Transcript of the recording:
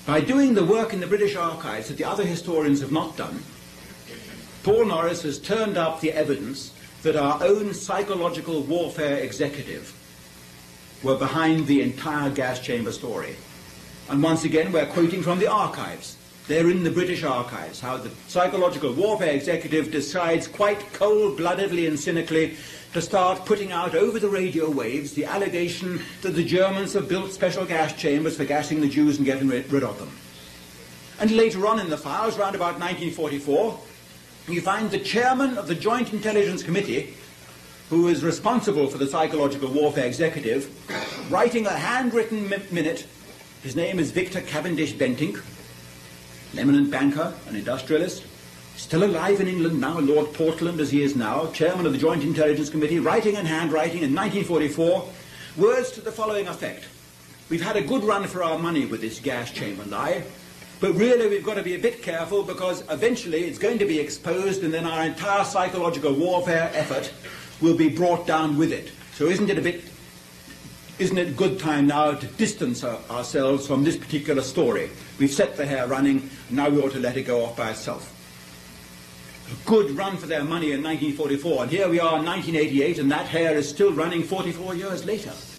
By doing the work in the British Archives that the other historians have not done, Paul Norris has turned up the evidence that our own psychological warfare executive were behind the entire gas chamber story. And once again, we're quoting from the archives. They're in the British Archives, how the psychological warfare executive decides quite cold-bloodedly and cynically to start putting out over the radio waves the allegation that the Germans have built special gas chambers for gassing the Jews and getting rid of them. And later on in the files, around about 1944, you find the chairman of the Joint Intelligence Committee, who is responsible for the psychological warfare executive, writing a handwritten minute. His name is Victor Cavendish Bentinck, an eminent banker, an industrialist, still alive in England now, Lord Portland as he is now, chairman of the Joint Intelligence Committee, writing in handwriting in 1944, words to the following effect. We've had a good run for our money with this gas chamber lie, but really we've got to be a bit careful because eventually it's going to be exposed and then our entire psychological warfare effort will be brought down with it. So isn't it a good time now to distance ourselves from this particular story? We've set the hare running, now we ought to let it go off by itself. A good run for their money in 1944, and here we are in 1988, and that hare is still running 44 years later.